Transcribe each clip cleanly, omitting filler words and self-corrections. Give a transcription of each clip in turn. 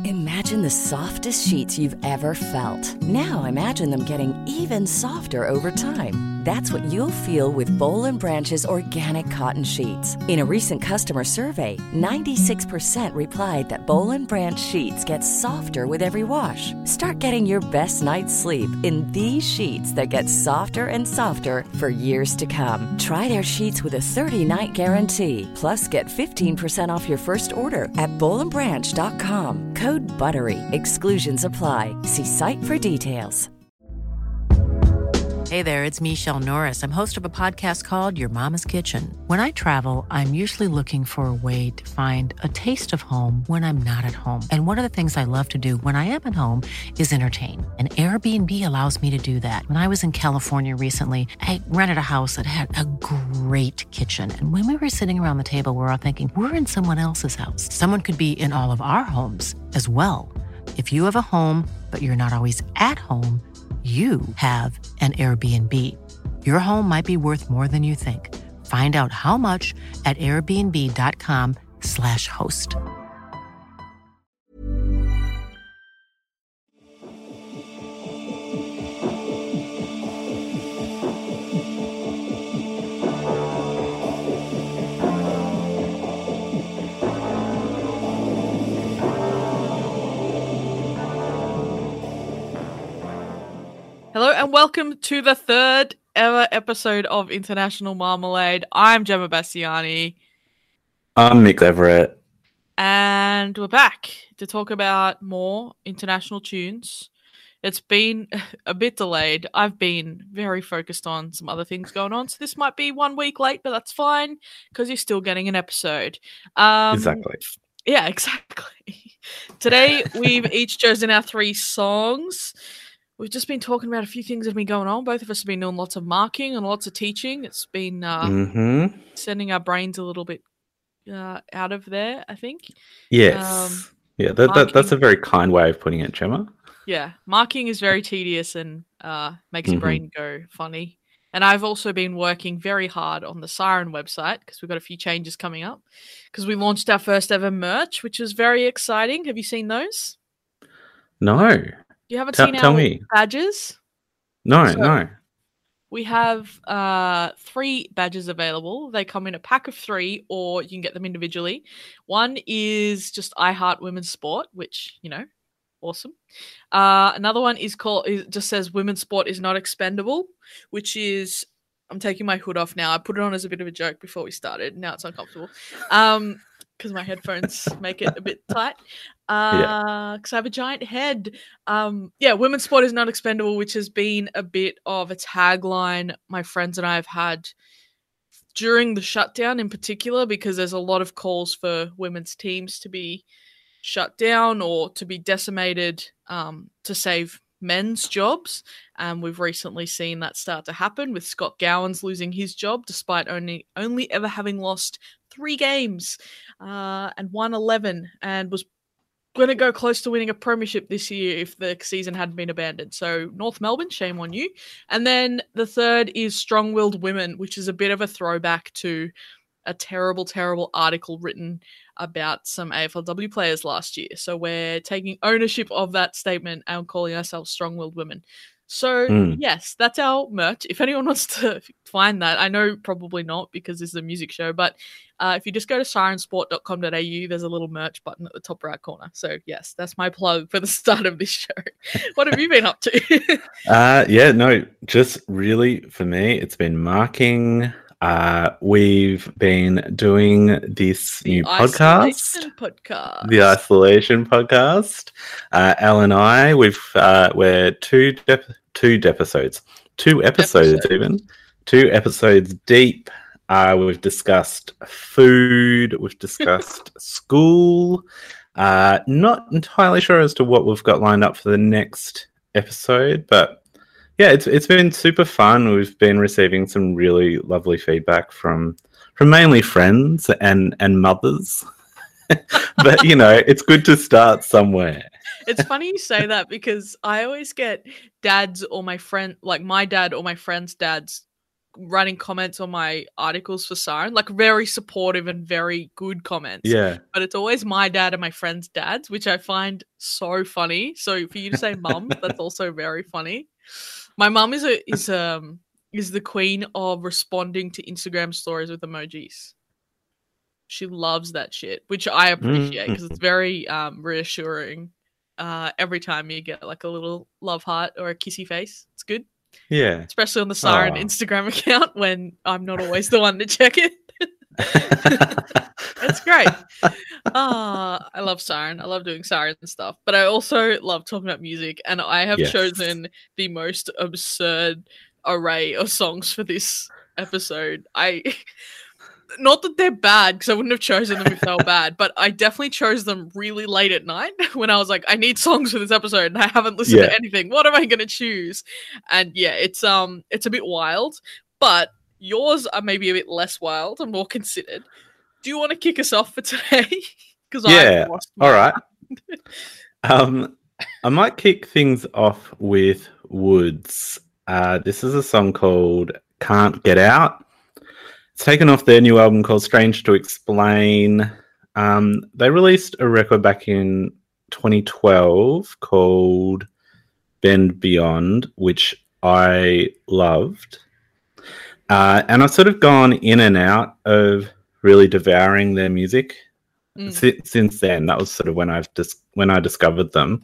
Imagine the softest sheets you've ever felt. Now imagine them getting even softer over time. That's what you'll feel with Boll & Branch's organic cotton sheets. In a recent customer survey, 96% replied that Boll & Branch sheets get softer with every wash. Start getting your best night's sleep in these sheets that get softer and softer for years to come. Try their sheets with a 30-night guarantee. Plus, get 15% off your first order at bollandbranch.com. Code BUTTERY. Exclusions apply. See site for details. Hey there, it's Michelle Norris. I'm host of a podcast called Your Mama's Kitchen. When I travel, I'm usually looking for a way to find a taste of home when I'm not at home. And one of the things I love to do when I am at home is entertain. And Airbnb allows me to do that. When I was in California recently, I rented a house that had a great kitchen. And when we were sitting around the table, we were all thinking, we're in someone else's house. Someone could be in all of our homes as well. If you have a home, but you're not always at home, you have an Airbnb. Your home might be worth more than you think. Find out how much at airbnb.com/host. Hello and welcome to the third ever episode of International Marmalade. I'm Gemma Bastiani. I'm Mick Everett. And we're back to talk about more international tunes. It's been a bit delayed. I've been very focused on some other things going on, so this might be 1 week late, but that's fine because you're still getting an episode. Exactly. Yeah, exactly. Today, we've each chosen our 3 songs. We've just been talking about a few things that have been going on. Both of us have been doing lots of marking and lots of teaching. It's been sending our brains a little bit out of there, I think. Yes. That's a very kind way of putting it, Gemma. Yeah, marking is very tedious and makes your brain go funny. And I've also been working very hard on the Siren website because we've got a few changes coming up. Because we launched our first ever merch, which was very exciting. Have you seen those? No. You haven't seen our badges? No. We have 3 badges available. They come in a pack of 3, or you can get them individually. One is just I Heart Women's Sport, which, awesome. Another one is it just says Women's Sport is not expendable, which is, I'm taking my hood off now. I put it on as a bit of a joke before we started. Now it's uncomfortable. Because my headphones make it a bit tight. Because I have a giant head. Women's sport is not expendable, which has been a bit of a tagline my friends and I have had during the shutdown in particular, because there's a lot of calls for women's teams to be shut down or to be decimated to save men's jobs. We've recently seen that start to happen with Scott Gowans losing his job despite only ever having lost 3 games and won 11, and was going to go close to winning a premiership this year if the season hadn't been abandoned. So North Melbourne, shame on you. And then the third is Strong-Willed Women, which is a bit of a throwback to a terrible, terrible article written about some AFLW players last year. So we're taking ownership of that statement and calling ourselves Strong-Willed Women. So, yes, that's our merch. If anyone wants to find that, I know probably not because this is a music show, but if you just go to sirensport.com.au, there's a little merch button at the top right corner. So, yes, that's my plug for the start of this show. What have you been up to? Just really, for me, it's been marking. We've been doing this new podcast, the Isolation Podcast. Elle and I, we're two episodes deep. We've discussed food. We've discussed school. Not entirely sure as to what we've got lined up for the next episode, but yeah, it's been super fun. We've been receiving some really lovely feedback from mainly friends and mothers. But, it's good to start somewhere. It's funny you say that because I always get dads or my friend, like my dad or my friend's dads, writing comments on my articles for Siren, like very supportive and very good comments. Yeah. But it's always my dad and my friends' dads, which I find so funny. So for you to say mum, that's also very funny. My mum is the queen of responding to Instagram stories with emojis. She loves that shit, which I appreciate because it's very reassuring. Every time you get like a little love heart or a kissy face, it's good. Yeah. Especially on the Siren Instagram account when I'm not always the one to check it. It's great. I love Siren. I love doing Siren stuff. But I also love talking about music. And I have chosen the most absurd array of songs for this episode. Not that they're bad, because I wouldn't have chosen them if they were bad, but I definitely chose them really late at night when I was like, I need songs for this episode and I haven't listened to anything. What am I going to choose? And yeah, it's a bit wild, but yours are maybe a bit less wild and more considered. Do you want to kick us off for today? Because all right. I might kick things off with Woods. This is a song called Can't Get Out. It's taken off their new album called Strange to Explain. They released a record back in 2012 called Bend Beyond, which I loved. And I've sort of gone in and out of really devouring their music since then. That was sort of when I discovered them.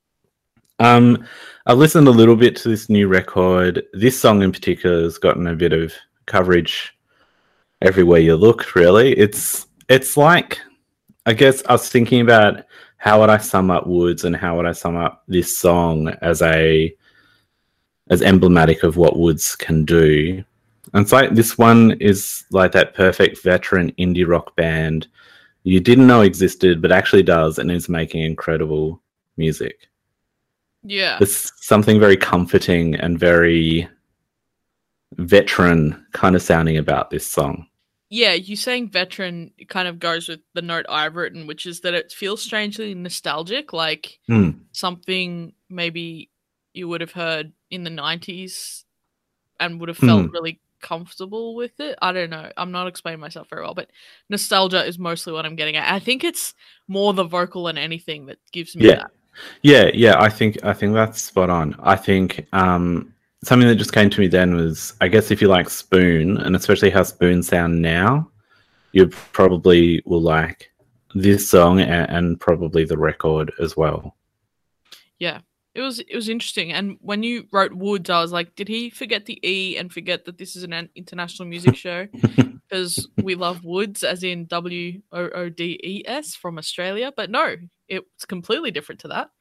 I've listened a little bit to this new record. This song in particular has gotten a bit of coverage everywhere you look, really. It's like, I guess I was thinking about how would I sum up Woods and how would I sum up this song as emblematic of what Woods can do. And it's like this one is like that perfect veteran indie rock band you didn't know existed but actually does and is making incredible music. Yeah. There's something very comforting and very veteran kind of sounding about this song. Yeah, you saying veteran kind of goes with the note I've written, which is that it feels strangely nostalgic, like something maybe you would have heard in the 90s and would have felt really comfortable with it. I don't know. I'm not explaining myself very well, but nostalgia is mostly what I'm getting at. I think it's more the vocal than anything that gives me that. Yeah. I think that's spot on. I think something that just came to me then was, I guess if you like Spoon, and especially how Spoon sound now, you probably will like this song and probably the record as well. Yeah. It was interesting. And when you wrote Woods, I was like, did he forget the E and forget that this is an international music show? Because we love Woods, as in Woodes from Australia. But no, it's completely different to that.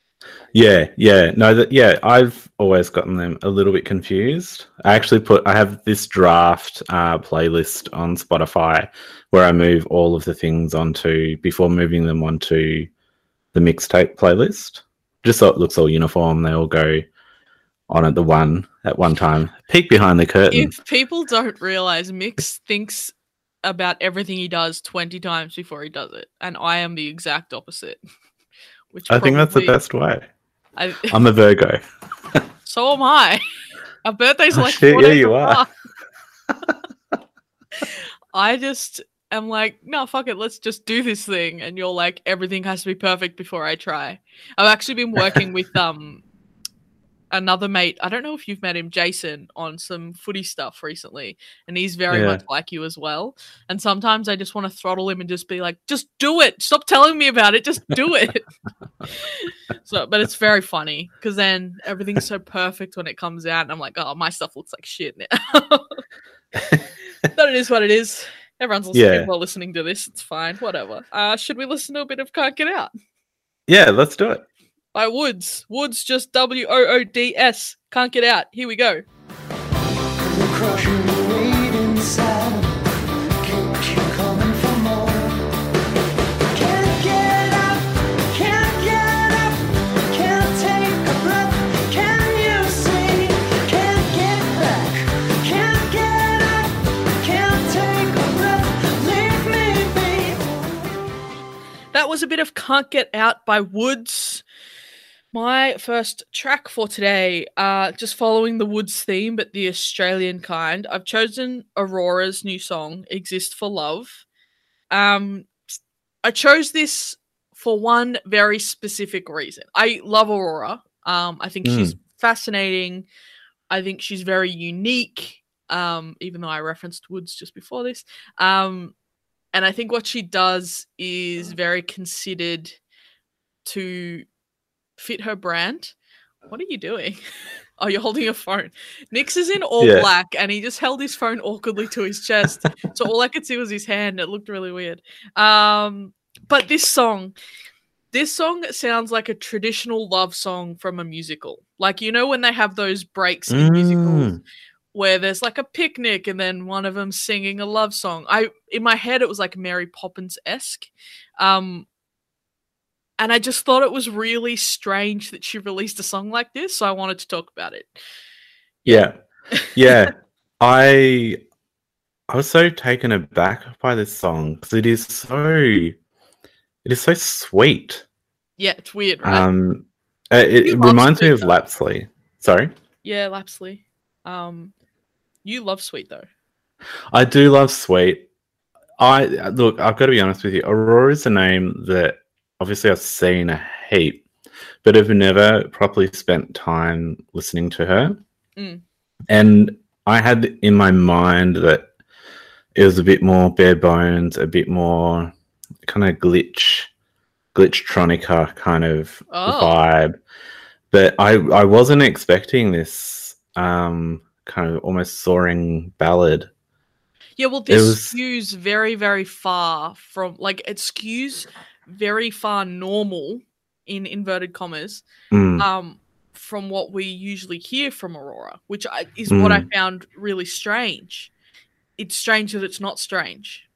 I've always gotten them a little bit confused. I have this draft playlist on Spotify where I move all of the things onto before moving them onto the mixtape playlist, just so it looks all uniform. They all go on at one time. Peek behind the curtain. If people don't realize, Mix thinks about everything he does 20 times before he does it, and I am the exact opposite. I think that's the best way. I'm a Virgo. So am I. Our birthdays are like 4 days yeah, you apart. are. I just am like, no, fuck it, let's just do this thing. And you're like, everything has to be perfect before I try. I've actually been working with another mate. I don't know if you've met him, Jason, on some footy stuff recently, and he's very much like you as well. And sometimes I just want to throttle him and just be like, just do it, stop telling me about it, just do it. But it's very funny because then everything's so perfect when it comes out and I'm like, oh, my stuff looks like shit now. But it is what it is. Everyone's listening to this, it's fine, whatever. Should we listen to a bit of Can't Get Out? Yeah, let's do it. By Woods. Woods, just Woods. Can't Get Out. Here we go. That was a bit of Can't Get Out by Woods. My first track for today, just following the Woods theme, but the Australian kind. I've chosen Aurora's new song, Exist for Love. I chose this for one very specific reason. I love Aurora. I think she's fascinating. I think she's very unique, even though I referenced Woods just before this. And I think what she does is very considered to fit her brand. What are you doing? Oh, you're holding a phone. Nix is in all black, and he just held his phone awkwardly to his chest. So all I could see was his hand. It looked really weird. But this song sounds like a traditional love song from a musical. Like, you know, when they have those breaks in musicals where there's like a picnic and then one of them singing a love song. In my head, it was like Mary Poppins-esque. And I just thought it was really strange that she released a song like this, so I wanted to talk about it. Yeah. I was so taken aback by this song because it is so sweet. Yeah, it's weird, right? It reminds me of Lapsley. Sorry? Yeah, Lapsley. You love Sweet though. I do love Sweet. Look, I've got to be honest with you. Aurora is a name that obviously I've seen a heap, but I've never properly spent time listening to her. And I had in my mind that it was a bit more bare bones, a bit more kind of glitchtronica kind of vibe. But I wasn't expecting this kind of almost soaring ballad. Yeah, well, this skews very, very far from, like, it skews very far normal, in inverted commas, from what we usually hear from Aurora, which is what I found really strange. It's strange that it's not strange.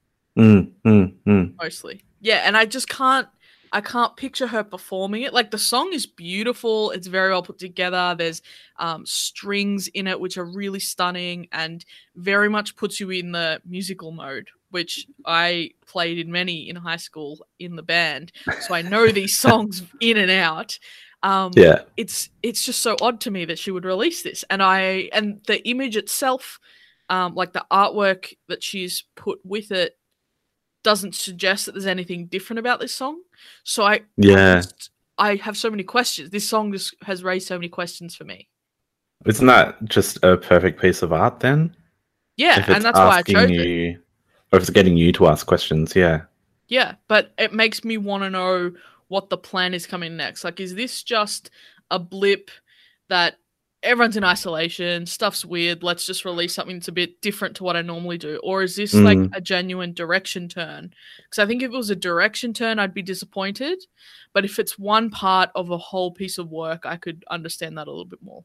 Mostly. Yeah, and I just can't picture her performing it. Like, the song is beautiful. It's very well put together. There's strings in it, which are really stunning and very much puts you in the musical mode, which I played in many in high school in the band. So I know these songs in and out. It's just so odd to me that she would release this. And the image itself, like the artwork that she's put with it, doesn't suggest that there's anything different about this song. So I have so many questions. This song just has raised so many questions for me. Isn't that just a perfect piece of art then? Yeah, and that's why I chose it. Or if it's getting you to ask questions, yeah. Yeah, but it makes me want to know what the plan is coming next. Like, is this just a blip that everyone's in isolation, stuff's weird, let's just release something that's a bit different to what I normally do? Or is this like a genuine direction turn? Because I think if it was a direction turn, I'd be disappointed. But if it's one part of a whole piece of work, I could understand that a little bit more.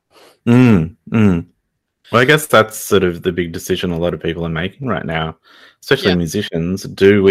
Well, I guess that's sort of the big decision a lot of people are making right now, especially musicians.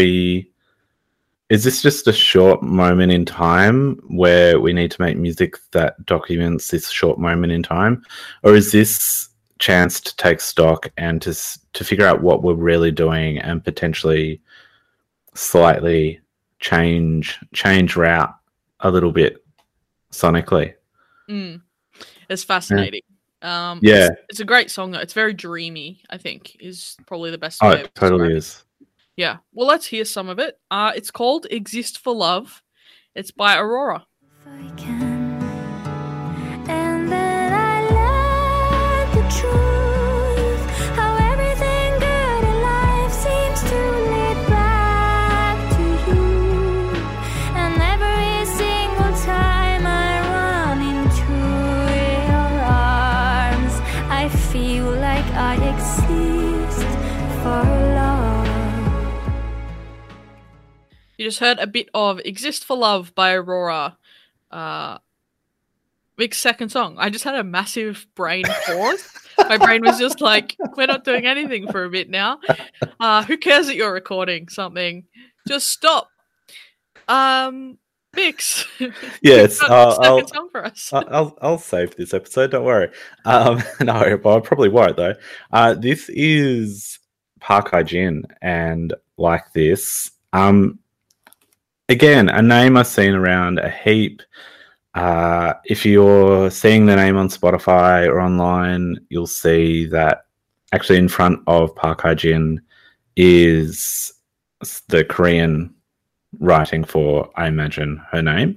Is this just a short moment in time where we need to make music that documents this short moment in time? Or is this chance to take stock and to figure out what we're really doing and potentially slightly change route a little bit sonically? It's fascinating. It's a great song though. It's very dreamy, I think, is probably the best way. It totally is. Yeah. Well, let's hear some of it. It's called Exist for Love. It's by Aurora. If I can, and then I learned the truth, how everything good in life seems to lead back to you. And every single time I run into your arms, I feel like I exist for love. You just heard a bit of Exist for Love by Aurora. Vic's second song. I just had a massive brain pause. My brain was just like, we're not doing anything for a bit now. Who cares that you're recording something? Just stop. Vix. Yes. Second song for us. I'll save this episode. Don't worry. No, well, I probably won't though. This is Park Hye-jin, and Like This. Again, a name I've seen around a heap. If you're seeing the name on Spotify or online, you'll see that actually in front of Park Hae-jin is the Korean writing for, I imagine, her name.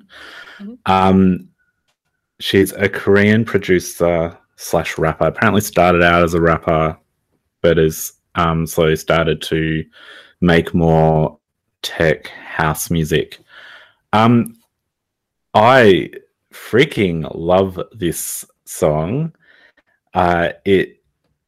She's a Korean producer / rapper. Apparently started out as a rapper, but has slowly started to make more tech house music. I freaking love this song. It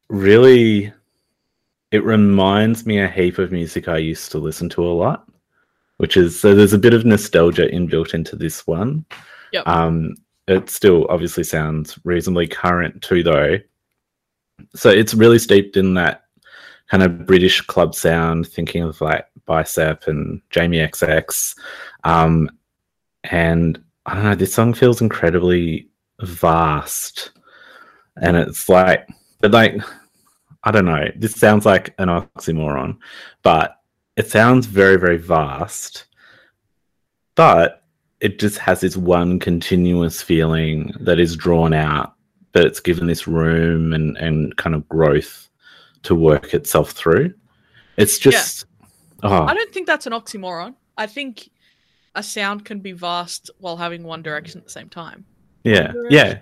reminds me a heap of music I used to listen to a lot, which is, so there's a bit of nostalgia inbuilt into this one. Yep. It still obviously sounds reasonably current too, though. So it's really steeped in that kind of British club sound, thinking of like Bicep and Jamie XX. And I don't know, this song feels incredibly vast. And it's like, but like, I don't know, this sounds like an oxymoron, but it sounds very, very vast. But it just has this one continuous feeling that is drawn out, but it's given this room and kind of growth to work itself through. It's just... Oh. I don't think that's an oxymoron. I think a sound can be vast while having one direction at the same time. Yeah,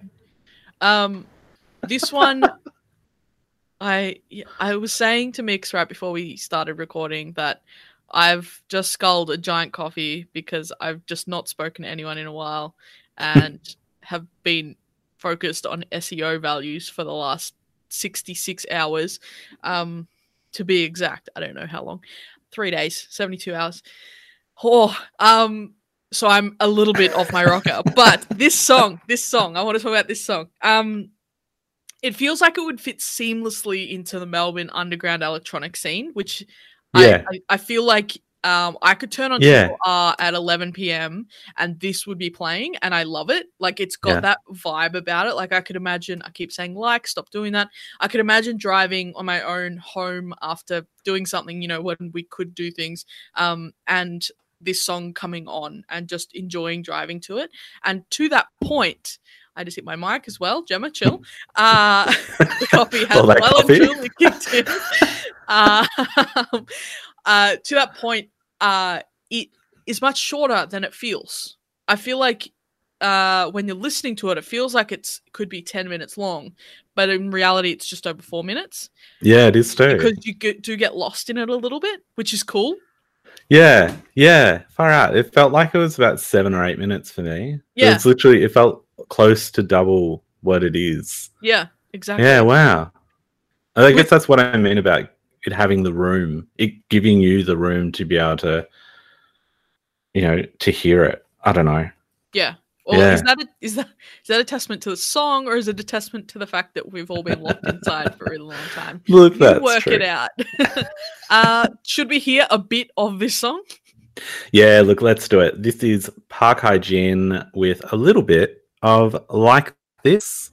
This one, I was saying to Mix right before we started recording that I've just sculled a giant coffee because I've just not spoken to anyone in a while and have been focused on SEO values for the last 66 hours. To be exact, I don't know how long. 3 days, 72 hours. So I'm a little bit off my rocker. But this song, I want to talk about this song. It feels like it would fit seamlessly into the Melbourne underground electronic scene, which I feel like I could turn on Triple R at 11 p.m. and this would be playing, and I love it. Like, it's got that vibe about it. Like, I could imagine, I keep saying stop doing that. I could imagine driving on my own home after doing something, when we could do things, and this song coming on and just enjoying driving to it. And to that point, I just hit my mic as well. Gemma, chill. The coffee has well and truly kicked in. To that point, it is much shorter than it feels. I feel like when you're listening to it, it feels like it could be 10 minutes long, but in reality, it's just over 4 minutes. Yeah, it is too. Because you do get lost in it a little bit, which is cool. Yeah, far out. It felt like it was about 7 or 8 minutes for me. Yeah. It felt close to double what it is. Yeah, exactly. Yeah, wow. I guess that's what I mean about it having the room, it giving you the room to be able to, to hear it. I don't know. Yeah. Well, is that a testament to the song, or is it a testament to the fact that we've all been locked inside for a really long time? Look, you work true. It out. Should we hear a bit of this song? Yeah, look, let's do it. This is Park Hae-jin with a little bit of Like This.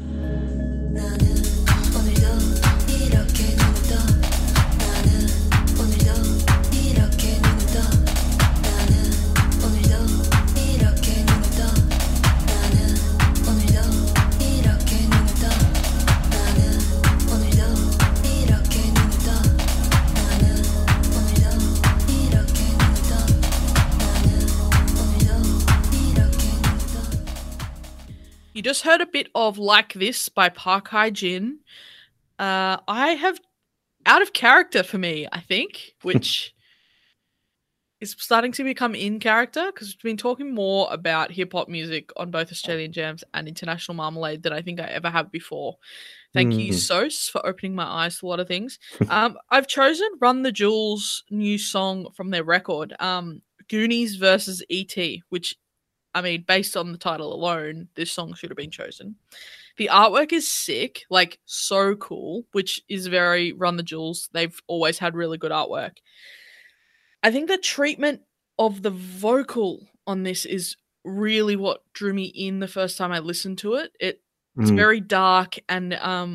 You just heard a bit of Like This by Park Hae-jin. I have Out of Character for me, I think, which is starting to become in character because we've been talking more about hip-hop music on both Australian Jams and International Marmalade than I think I ever have before. Thank you, Sos, for opening my eyes to a lot of things. I've chosen Run the Jewels' new song from their record, Goonies versus E.T., which, I mean, based on the title alone, this song should have been chosen. The artwork is sick, like so cool, which is very Run the Jewels. They've always had really good artwork. I think the treatment of the vocal on this is really what drew me in the first time I listened to it. It's very dark and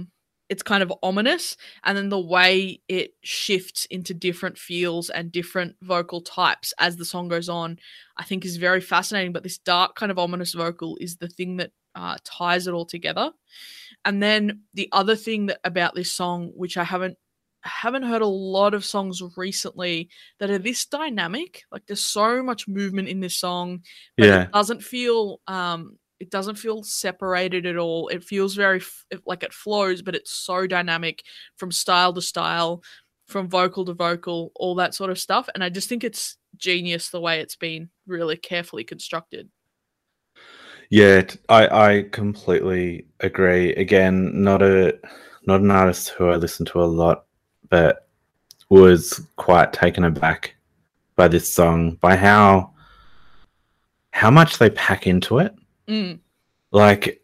it's kind of ominous, and then the way it shifts into different feels and different vocal types as the song goes on, I think is very fascinating. But this dark kind of ominous vocal is the thing that ties it all together. And then the other thing about this song, which I haven't heard a lot of songs recently that are this dynamic. Like there's so much movement in this song, but Yeah. it doesn't feel separated at all. It feels very like it flows, but it's so dynamic from style to style, from vocal to vocal, all that sort of stuff. And I just think it's genius the way it's been really carefully constructed. Yeah, I completely agree. Again, not an artist who I listen to a lot, but was quite taken aback by this song, by how much they pack into it. Like,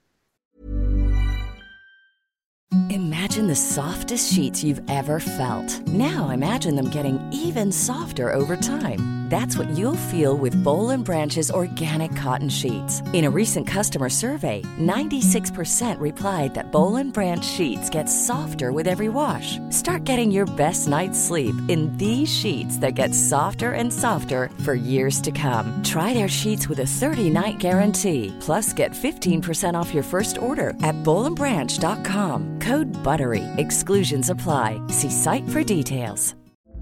Imagine the softest sheets you've ever felt. Now imagine them getting even softer over time. That's what you'll feel with Boll & Branch's organic cotton sheets. In a recent customer survey, 96% replied that Boll & Branch sheets get softer with every wash. Start getting your best night's sleep in these sheets that get softer and softer for years to come. Try their sheets with a 30-night guarantee. Plus, get 15% off your first order at bollandbranch.com. Code BUTTERY. Exclusions apply. See site for details.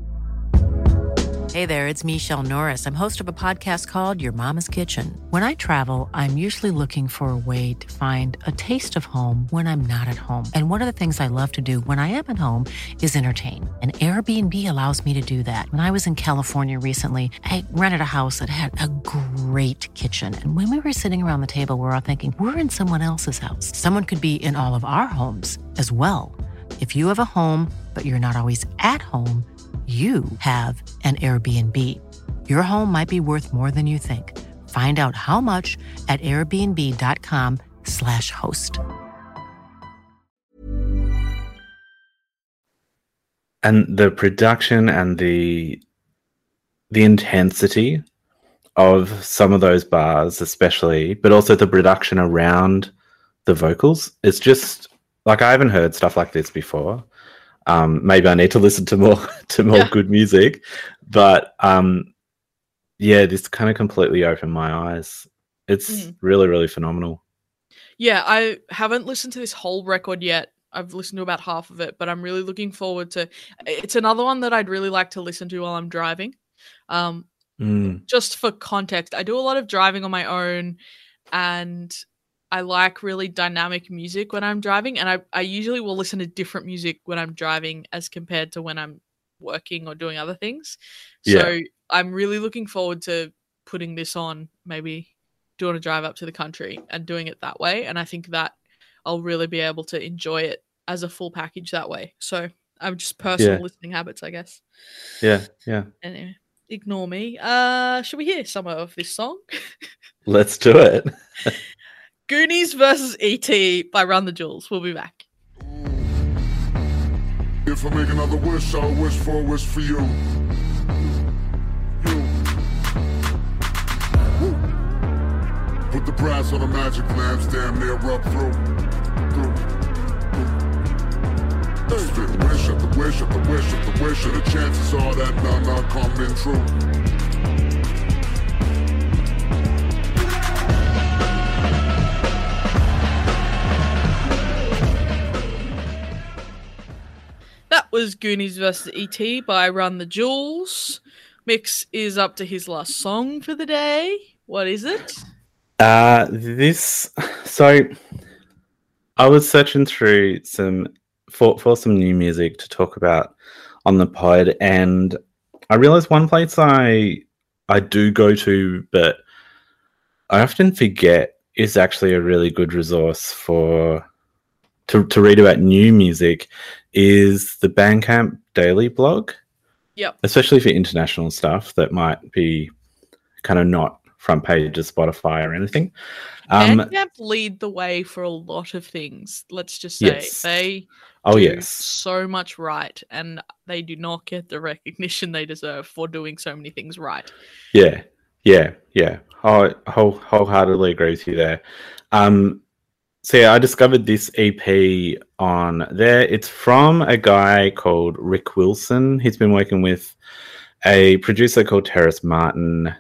Hey there, it's Michelle Norris. I'm host of a podcast called Your Mama's Kitchen. When I travel, I'm usually looking for a way to find a taste of home when I'm not at home. And one of the things I love to do when I am at home is entertain. And Airbnb allows me to do that. When I was in California recently, I rented a house that had a great kitchen. And when we were sitting around the table, we were all thinking, we're in someone else's house. Someone could be in all of our homes as well. If you have a home, but you're not always at home, you have an Airbnb. Your home might be worth more than you think. Find out how much at airbnb.com/host. and the production and the intensity of some of those bars, especially, but also the production around the vocals, it's just like, I haven't heard stuff like this before. Maybe I need to listen to more good music, but this kind of completely opened my eyes. It's really, really phenomenal. Yeah, I haven't listened to this whole record yet. I've listened to about half of it, but I'm really looking forward to. It's another one that I'd really like to listen to while I'm driving. Just for context, I do a lot of driving on my own, and I like really dynamic music when I'm driving, and I usually will listen to different music when I'm driving as compared to when I'm working or doing other things. So I'm really looking forward to putting this on, maybe doing a drive up to the country and doing it that way. And I think that I'll really be able to enjoy it as a full package that way. So I'm just personal listening habits, I guess. Yeah. Anyway, ignore me. Should we hear some of this song? Let's do it. Goonies vs. E.T. by Run the Jewels. We'll be back. If I make another wish, I'll wish for a wish for you. Put the brass on the magic lamps, damn near rub through. Spit wish after wish after wish after wish, and the chances are that none are coming true. That was Goonies vs. E.T. by Run the Jewels. Mix is up to his last song for the day. What is it? So I was searching through for some new music to talk about on the pod, and I realized one place I do go to, but I often forget is actually a really good resource to read about new music, is the Bandcamp Daily blog. Yep. Especially for international stuff that might be kind of not front page of Spotify or anything. Bandcamp lead the way for a lot of things. Let's just say they do so much right, and they do not get the recognition they deserve for doing so many things right. Yeah. I wholeheartedly agree with you there. So yeah, I discovered this EP on there. It's from a guy called Rick Wilson. He's been working with a producer called Terrace Martin.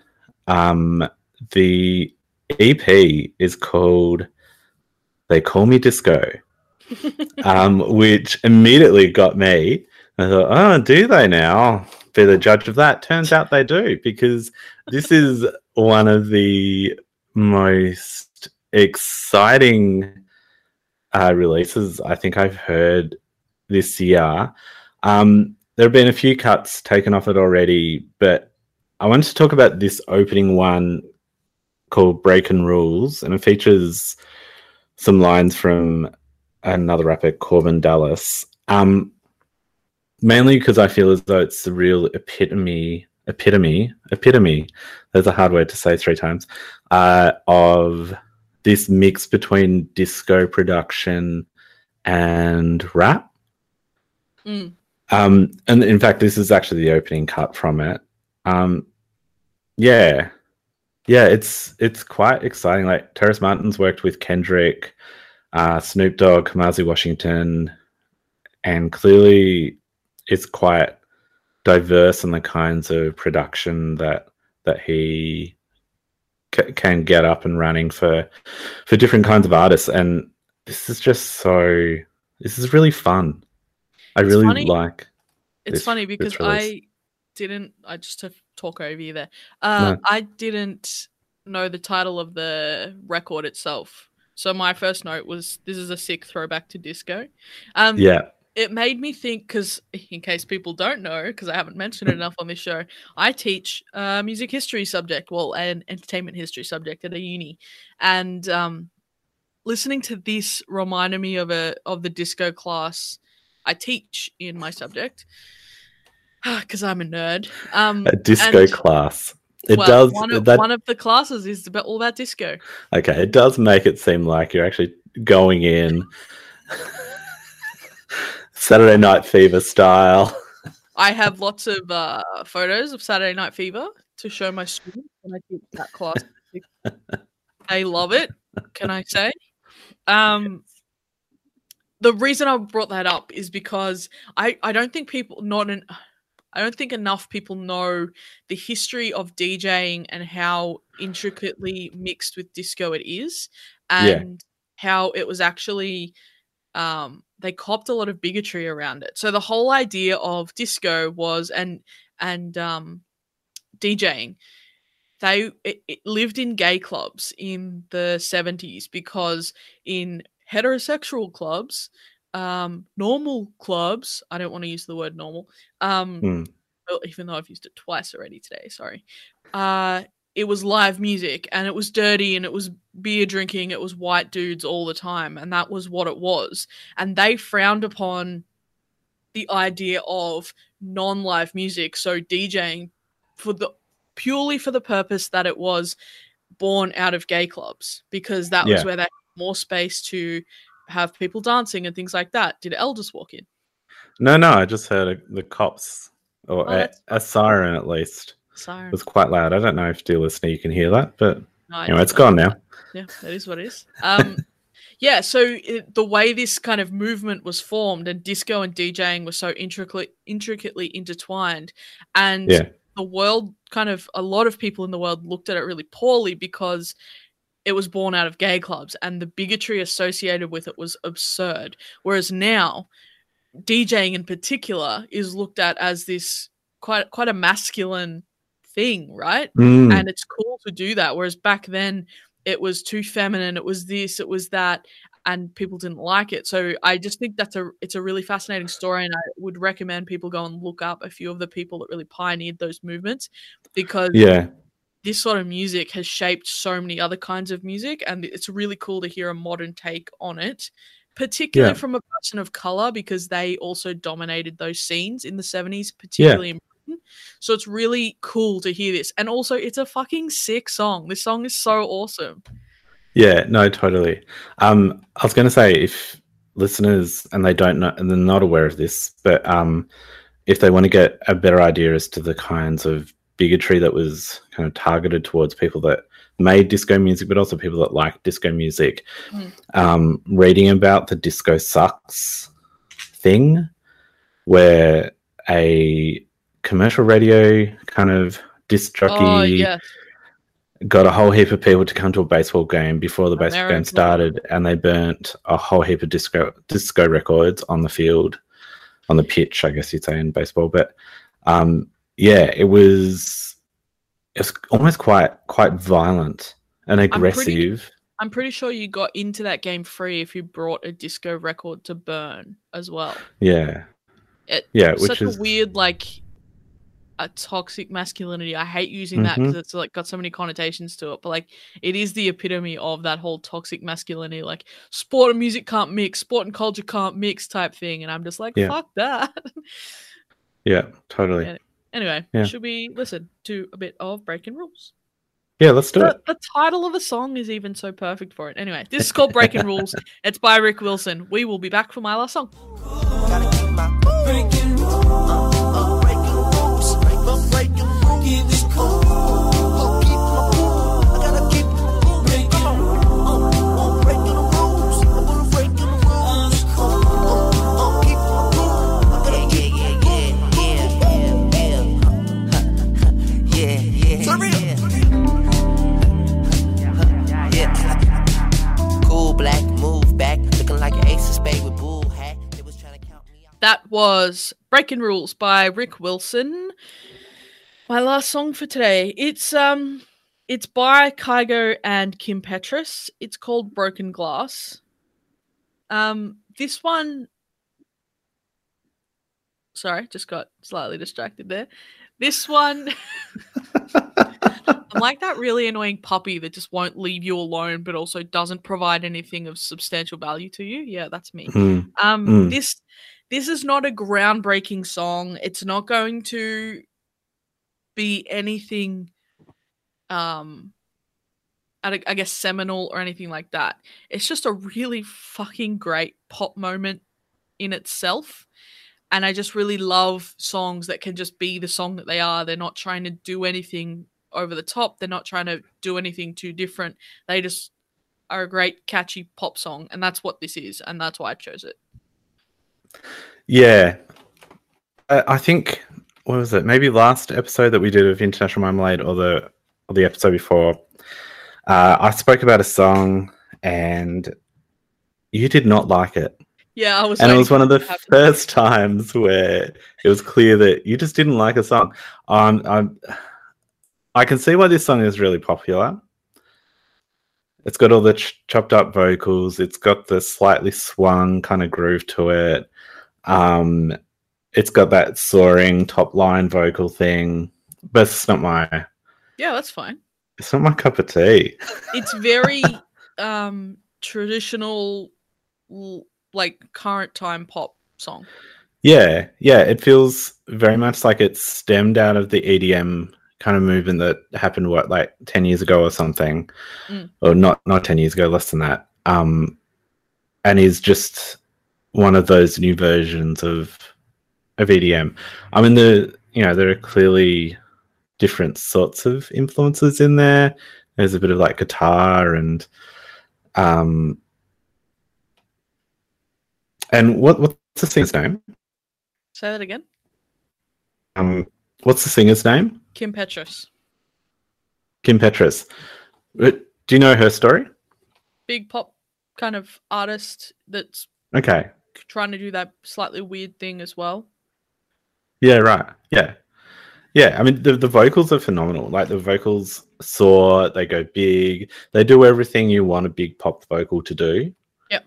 The EP is called They Call Me Disco, which immediately got me. I thought, oh, do they now? Be the judge of that. Turns out they do, because this is one of the most exciting releases I think I've heard this year. There have been a few cuts taken off it already, but I wanted to talk about this opening one called Breaking Rules, and it features some lines from another rapper, Corbin Dallas. Mainly because I feel as though it's the real epitome, there's a hard word to say 3 times, of this mix between disco production and rap. And in fact, this is actually the opening cut from it. Yeah, it's quite exciting. Like, Terrace Martin's worked with Kendrick, Snoop Dogg, Kamasi Washington, and clearly it's quite diverse in the kinds of production that he can get up and running for different kinds of artists. And this is really fun. I really funny. like It's funny because release. I just to talk over you there. No. I didn't know the title of the record itself. So my first note was, this is a sick throwback to disco. Yeah. It made me think, because in case people don't know, because I haven't mentioned it enough on this show, I teach a music history subject, well, an entertainment history subject at a uni. And listening to this reminded me of the disco class I teach in my subject, because I'm a nerd. A disco class. One of the classes is all about disco. Okay, it does make it seem like you're actually going in Saturday Night Fever style. I have lots of photos of Saturday Night Fever to show my students when I teach that class. They love it, can I say? The reason I brought that up is because I don't think enough people know the history of DJing and how intricately mixed with disco it is, and how it was actually they copped a lot of bigotry around it. So the whole idea of disco was and DJing, it lived in gay clubs in the 70s, because in heterosexual clubs, normal clubs, I don't want to use the word normal, even though I've used it twice already today, sorry. It was live music, and it was dirty, and it was beer drinking, it was white dudes all the time, and that was what it was. And they frowned upon the idea of non-live music, so DJing purely for the purpose that it was born out of gay clubs, because that was where they had more space to have people dancing and things like that. Did Elders walk in? No, I just heard the cops, or a siren at least. Siren. It was quite loud. I don't know if, dear listener, you can hear that, but No, anyway, it's gone now. Yeah, that is what it is. Yeah, so the way this kind of movement was formed, and disco and DJing were so intricately intertwined, and the world a lot of people in the world looked at it really poorly because it was born out of gay clubs, and the bigotry associated with it was absurd. Whereas now, DJing in particular is looked at as this quite a masculine thing, right? And it's cool to do that. Whereas back then, it was too feminine. It was this, it was that, and people didn't like it. So I just think it's a really fascinating story, and I would recommend people go and look up a few of the people that really pioneered those movements, because this sort of music has shaped so many other kinds of music, and it's really cool to hear a modern take on it, particularly from a person of color, because they also dominated those scenes in the 70s, particularly in Britain. So it's really cool to hear this. And also, it's a fucking sick song. This song is so awesome. Yeah, no, totally. I was going to say, if listeners, and they don't know, and they're not aware of this, but if they want to get a better idea as to the kinds of bigotry that was kind of targeted towards people that made disco music, but also people that like disco music, Mm. reading about the Disco Sucks thing, where a commercial radio kind of disc jockey Oh yes, got a whole heap of people to come to a baseball game before the baseball game America. started, and they burnt a whole heap of disco records on the field, on the pitch, I guess you'd say in baseball. But yeah, it was almost quite violent and aggressive. I'm pretty sure you got into that game free if you brought a disco record to burn as well. Yeah, It, yeah, such which is a weird, like, a toxic masculinity. I hate using that because it's like got so many connotations to it, but like it is the epitome of that whole toxic masculinity, like sport and music can't mix, sport and culture can't mix type thing. And I'm just like, Yeah. fuck that. yeah, totally. Yeah. Anyway, Yeah. should we listen to a bit of Breaking Rules? Yeah, let's do it. The title of the song is even so perfect for it. Anyway, this is called Breaking Rules. It's by Rick Wilson. We will be back for my last song. Gotta keep my breaking rules. Breaking rules. Breaking rules. Keep it cool. Keep my cool. I gotta keep breaking rules. Breaking the rules. I'm gonna break the rules. Keep my cool. I gotta keep yeah. Cool black move back, looking like an ace of spade with bull hat. They was trying to count me out. That was Breaking Rules by Rick Wilson. My last song for today. It's by Kygo and Kim Petras. It's called Broken Glass. This one, sorry, just got slightly distracted there. This one, I'm like that really annoying puppy that just won't leave you alone, but also doesn't provide anything of substantial value to you. Yeah, that's me. This is not a groundbreaking song. It's not going to be anything, I guess, seminal or anything like that. It's just a really fucking great pop moment in itself. And I just really love songs that can just be the song that they are. They're not trying to do anything over the top. They're not trying to do anything too different. They just are a great, catchy pop song. And that's what this is. And that's why I chose it. Yeah, I think, what was it? Maybe last episode that we did of International Marmalade, or the episode before, I spoke about a song and you did not like it. Yeah, I was. And it was one of the first times where it was clear that you just didn't like a song. I can see why this song is really popular. It's got all the chopped up vocals. It's got the slightly swung kind of groove to it. It's got that soaring top line vocal thing. But it's not my... Yeah, that's fine. It's not my cup of tea. It's very traditional, like current time pop song. Yeah. It feels very much like it's stemmed out of the EDM kind of movement that happened, like 10 years ago or something. Or not 10 years ago, less than that. And is just one of those new versions of EDM. I mean, there are clearly different sorts of influences in there. There's a bit of like guitar and what's the singer's name? Say that again. What's the singer's name? Kim Petras. Kim Petras. Do you know her story? Big pop kind of artist that's Okay. trying to do that slightly weird thing as well. Yeah, right. Yeah. I mean, the vocals are phenomenal. Like, the vocals soar, they go big, they do everything you want a big pop vocal to do. Yep.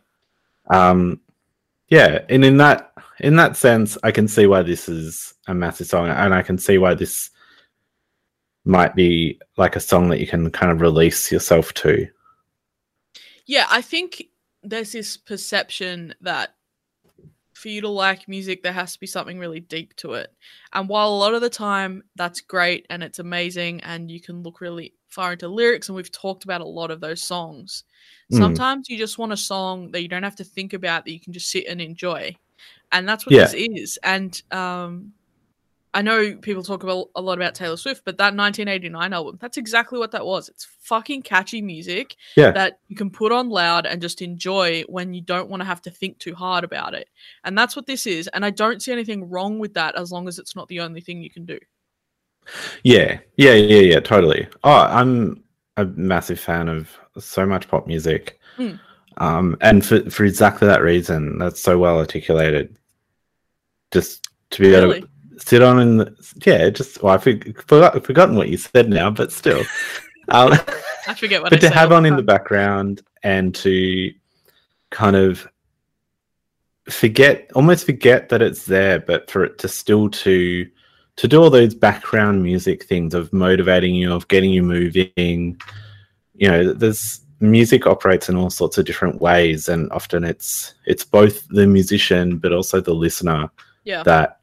Yeah, and in that sense, I can see why this is a massive song, and I can see why this might be like a song that you can kind of release yourself to. Yeah, I think there's this perception that for you to like music, there has to be something really deep to it. And while a lot of the time that's great and it's amazing and you can look really far into lyrics, and we've talked about a lot of those songs, sometimes you just want a song that you don't have to think about, that you can just sit and enjoy. And that's what this is. And I know people talk about a lot about Taylor Swift, but that 1989 album, that's exactly what that was. It's fucking catchy music Yeah. that you can put on loud and just enjoy when you don't want to have to think too hard about it. And that's what this is. And I don't see anything wrong with that as long as it's not the only thing you can do. Yeah, totally. Oh, I'm a massive fan of so much pop music. Mm. And for exactly that reason, that's so well articulated. Just to be able to sit on I've forgotten what you said now, but still. I forget what but I to say have all on the in the time. background and to kind of almost forget that it's there, but for it to still to do all those background music things of motivating you, of getting you moving. You know, there's music operates in all sorts of different ways, and often it's both the musician but also the listener that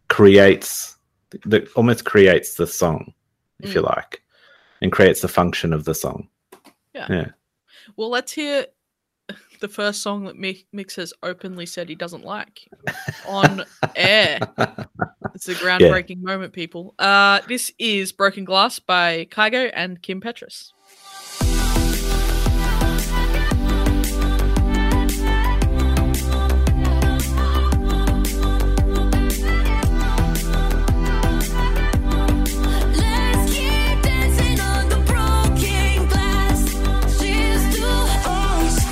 almost creates the song, if you like, and creates the function of the song. Yeah. Well, let's hear the first song that Mix has openly said he doesn't like on air. It's a groundbreaking moment, people. This is Broken Glass by Kygo and Kim Petras. Let's keep dancing on the broken glass. Cheers to us.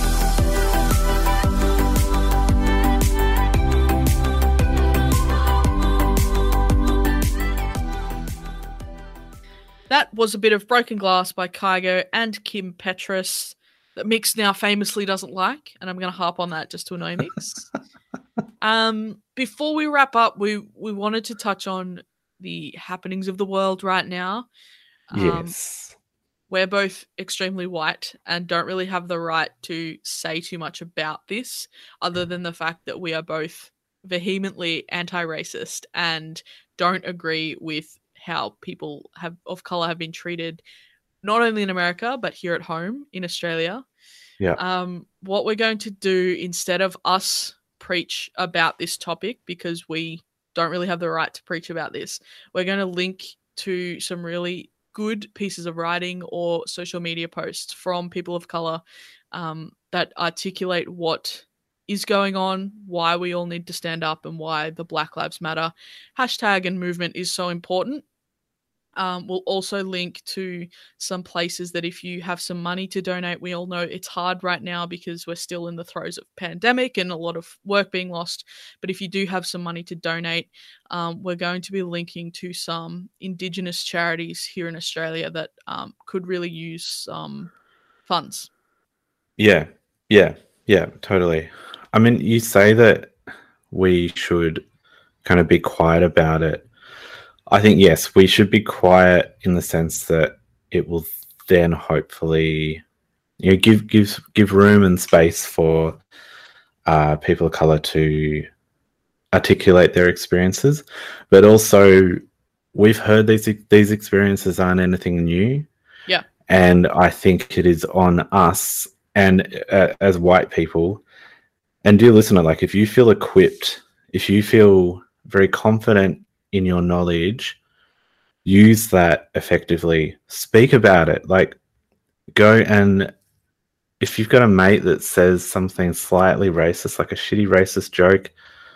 That was a bit of Broken Glass by Kygo and Kim Petras that Mix now famously doesn't like, and I'm going to harp on that just to annoy Mix. Before we wrap up, we wanted to touch on the happenings of the world right now. Yes. We're both extremely white and don't really have the right to say too much about this, other than the fact that we are both vehemently anti-racist and don't agree with how people of color have been treated, not only in America but here at home in Australia. Yeah. What we're going to do, instead of us preach about this topic, because we don't really have the right to preach about this, we're going to link to some really good pieces of writing or social media posts from people of color that articulate what is going on, why we all need to stand up, and why the Black Lives Matter hashtag and movement is so important. We'll also link to some places that if you have some money to donate, we all know it's hard right now because we're still in the throes of pandemic and a lot of work being lost. But if you do have some money to donate, we're going to be linking to some Indigenous charities here in Australia that could really use some funds. Yeah, totally. I mean, you say that we should kind of be quiet about it. I think, yes, we should be quiet in the sense that it will then hopefully, give room and space for people of color to articulate their experiences. But also, we've heard these experiences aren't anything new. Yeah. And I think it is on us and as white people, and dear listener, like if you feel equipped, if you feel very confident in your knowledge, use that effectively. Speak about it. Like, go and if you've got a mate that says something slightly racist, like a shitty racist joke,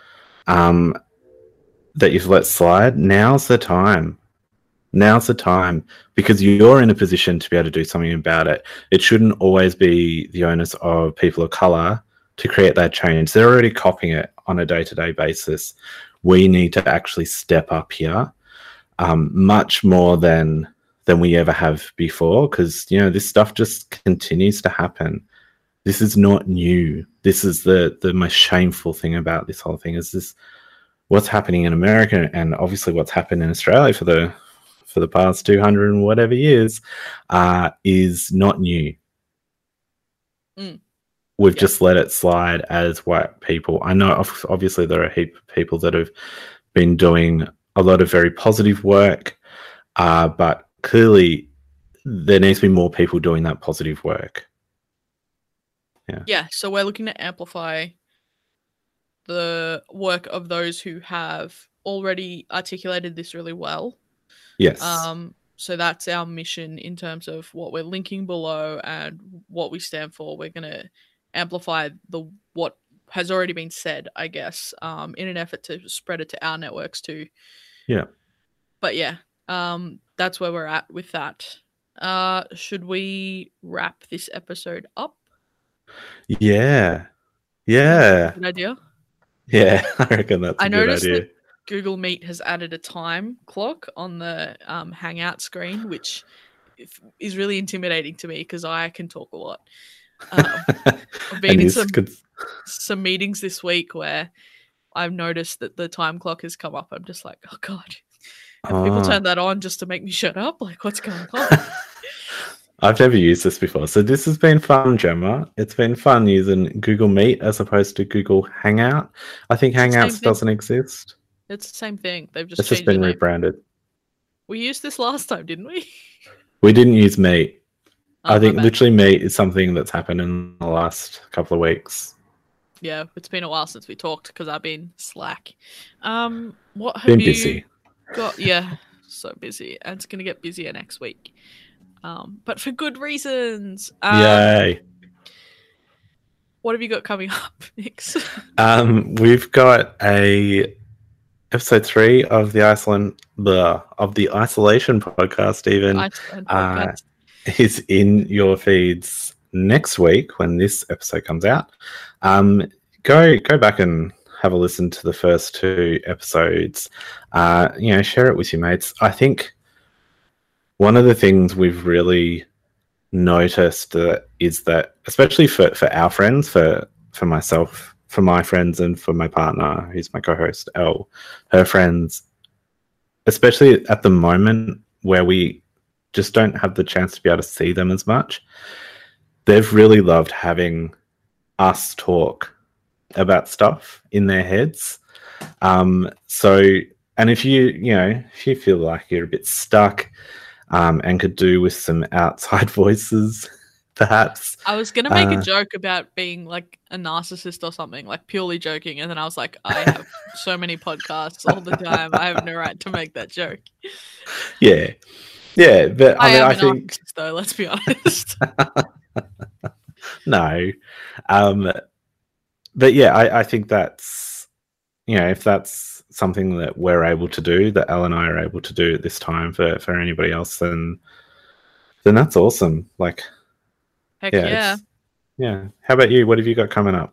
that you've let slide, now's the time. Now's the time, because you're in a position to be able to do something about it. It shouldn't always be the onus of people of color to create that change. They're already copying it on a day-to-day basis. We need to actually step up here much more than we ever have before, because this stuff just continues to happen. This is not new. This is the most shameful thing about this whole thing, is this what's happening in America, and obviously what's happened in Australia for the past 200 and whatever years is not new. We've just let it slide as white people. I know obviously there are a heap of people that have been doing a lot of very positive work, but clearly there needs to be more people doing that positive work. Yeah, so we're looking to amplify the work of those who have already articulated this really well. Yes. So that's our mission in terms of what we're linking below and what we stand for. We're going to amplify what has already been said, I guess, in an effort to spread it to our networks too. Yeah. But yeah, that's where we're at with that. Should we wrap this episode up? Yeah. Yeah. Good idea. Yeah. I reckon that's a I good noticed idea. that Google Meet has added a time clock on the Hangout screen, which is really intimidating to me because I can talk a lot. I've been And in this some meetings this week where I've noticed that the time clock has come up. I'm just like, oh God, have people turned that on just to make me shut up? Like, what's going on? I've never used this before. So this has been fun, Gemma. It's been fun using Google Meet as opposed to Google Hangout. I think It's the same Hangouts thing. doesn't exist. It's the same thing. They've just It's just changed the been name. rebranded. We used this last time, didn't we? We didn't use Meet. Oh, I my think bad. literally Meet is something that's happened in the last couple of weeks. Yeah, it's been a while since we talked because I've been slack. What have Been you busy. got? Yeah, so busy, and it's gonna get busier next week. But for good reasons. Yay. What have you got coming up, Nix? We've got episode 3 of the Isolation podcast even Iceland podcast. is in your feeds next week when this episode comes out. Go back and have a listen to the first 2 episodes. Share it with your mates. I think one of the things we've really noticed is that, especially for our friends, for myself, for my friends, and for my partner, who's my co-host, Elle, her friends, especially at the moment where we just don't have the chance to be able to see them as much, they've really loved having us talk about stuff in their heads. And if you feel like you're a bit stuck, and could do with some outside voices, perhaps. I was gonna make a joke about being like a narcissist or something, like purely joking, and then I was like, I have so many podcasts all the time. I have no right to make that joke. Yeah, but I am I a think narcissist, though. Let's be honest. no, but yeah, I think that's if that's something that we're able to do, that Elle and I are able to do at this time for anybody else, then that's awesome. Like, Heck yeah, yeah. yeah. How about you? What have you got coming up?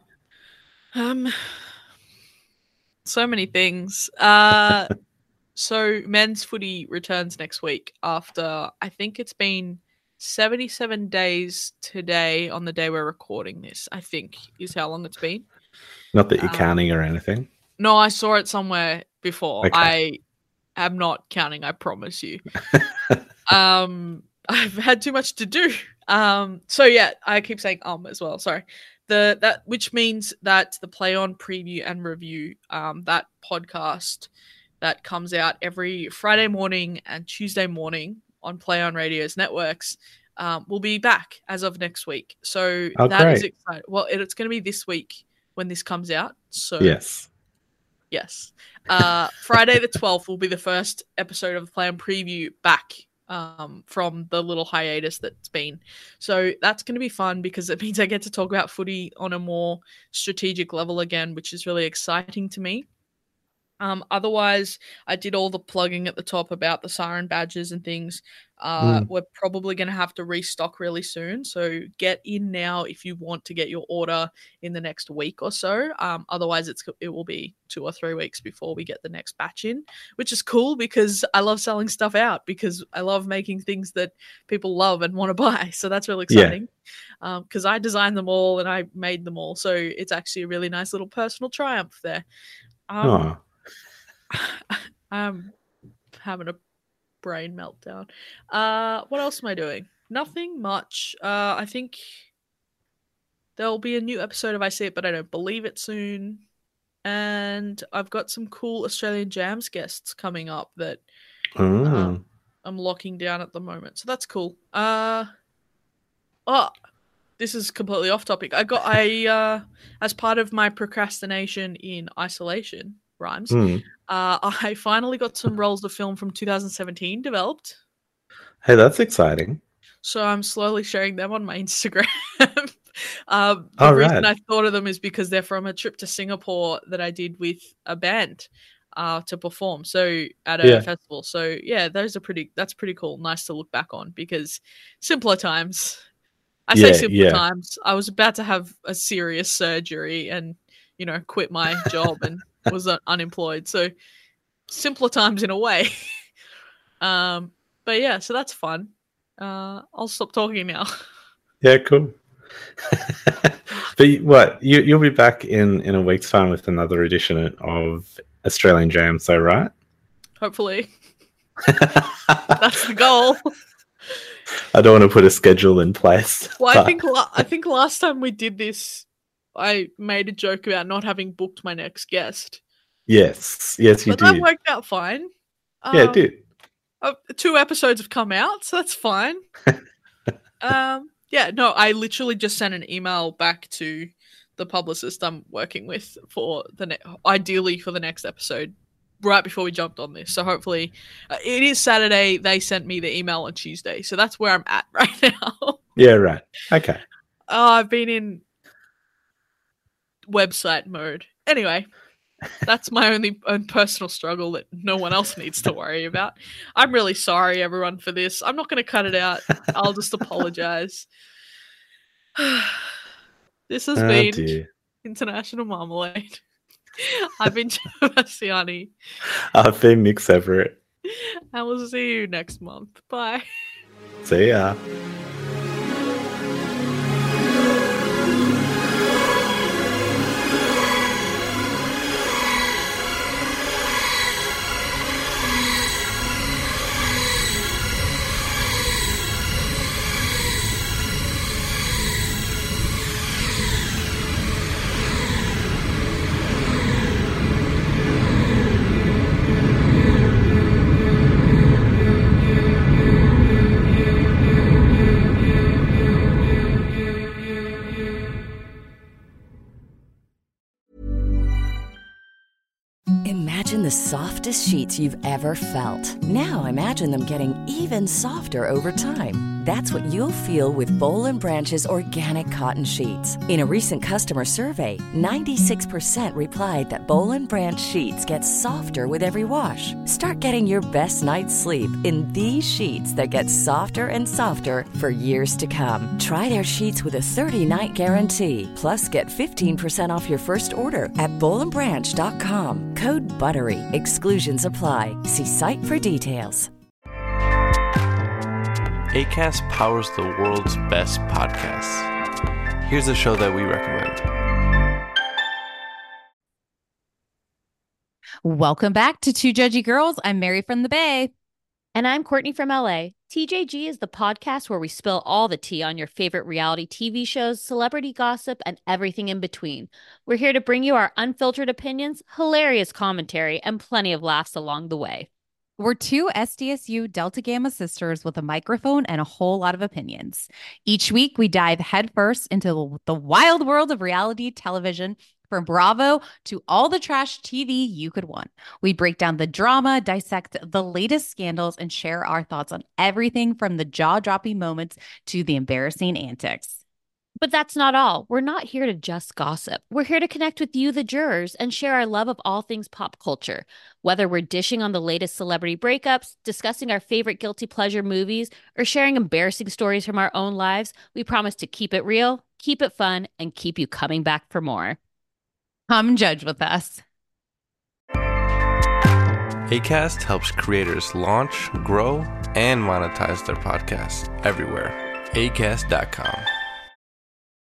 So many things. So men's footy returns next week after I think it's been 77 days today on the day we're recording this, I think is how long it's been. Not that you're counting or anything. No, I saw it somewhere before. Okay. I am not counting, I promise you. I've had too much to do. So yeah, I keep saying as well. Sorry. Which means that the Play On preview and review, that podcast that comes out every Friday morning and Tuesday morning on Play On Radio's networks, will be back as of next week. So that is great. exciting. Well, it's going to be this week when this comes out. So Yes. yes. Friday the 12th will be the first episode of the Play On preview back from the little hiatus that's been. So that's going to be fun because it means I get to talk about footy on a more strategic level again, which is really exciting to me. Otherwise, I did all the plugging at the top about the Siren badges and things. We're probably going to have to restock really soon. So get in now if you want to get your order in the next week or so. Otherwise, it will be 2 or 3 weeks before we get the next batch in, which is cool because I love selling stuff out because I love making things that people love and want to buy. So that's really exciting because I designed them all and I made them all. So it's actually a really nice little personal triumph there. I'm having a brain meltdown. What else am I doing? Nothing much. I think there'll be a new episode of I See It, but I don't believe it soon. And I've got some cool Australian Jams guests coming up that I'm locking down at the moment. So that's cool. This is completely off topic. I as part of my procrastination in isolation, rhymes. Hmm. I finally got some rolls of film from 2017 developed. Hey, that's exciting. So I'm slowly sharing them on my Instagram. The All reason right. I thought of them is because they're from a trip to Singapore that I did with a band to perform. So at a Yeah. festival. So yeah, that's pretty cool. Nice to look back on because simpler times. I say Yeah, simpler yeah. times. I was about to have a serious surgery and, quit my job and was unemployed. So simpler times in a way. But yeah, so that's fun. I'll stop talking now. Yeah, cool. But you'll be back in a week's time with another edition of Australian Jam, so right? Hopefully. That's the goal. I don't want to put a schedule in place. Well, but- I think last time we did this, I made a joke about not having booked my next guest. yes, you But that did. worked out fine. Yeah, it did. 2 episodes have come out, so that's fine. Yeah, no, I literally just sent an email back to the publicist I'm working with for ideally for the next episode, right before we jumped on this. So hopefully, it is Saturday. They sent me the email on Tuesday, so that's where I'm at right now. Yeah, right. Okay. I've been in website mode. Anyway, that's my own personal struggle that no one else needs to worry about. I'm really sorry, everyone, for this. I'm not going to cut it out. I'll just apologize. This has Oh, been dear. International Marmalade. I've been Gemma Bassiani, I've been Nick Everett. and we'll see you next month. Bye. See ya. Imagine the softest sheets you've ever felt. Now imagine them getting even softer over time. That's what you'll feel with Bowl and Branch's organic cotton sheets. In a recent customer survey, 96% replied that Bowl and Branch sheets get softer with every wash. Start getting your best night's sleep in these sheets that get softer and softer for years to come. Try their sheets with a 30-night guarantee. Plus, get 15% off your first order at bowlandbranch.com. Code BUTTERY. Exclusions apply. See site for details. Acast powers the world's best podcasts. Here's a show that we recommend. Welcome back to Two Judgy Girls. I'm Mary from the Bay. And I'm Courtney from LA. TJG is the podcast where we spill all the tea on your favorite reality TV shows, celebrity gossip, and everything in between. We're here to bring you our unfiltered opinions, hilarious commentary, and plenty of laughs along the way. We're two SDSU Delta Gamma sisters with a microphone and a whole lot of opinions. Each week, we dive headfirst into the wild world of reality television, from Bravo to all the trash TV you could want. We break down the drama, dissect the latest scandals, and share our thoughts on everything from the jaw-dropping moments to the embarrassing antics. But that's not all. We're not here to just gossip. We're here to connect with you, the jurors, and share our love of all things pop culture. Whether we're dishing on the latest celebrity breakups, discussing our favorite guilty pleasure movies, or sharing embarrassing stories from our own lives, we promise to keep it real, keep it fun, and keep you coming back for more. Come judge with us. Acast helps creators launch, grow, and monetize their podcasts everywhere. Acast.com.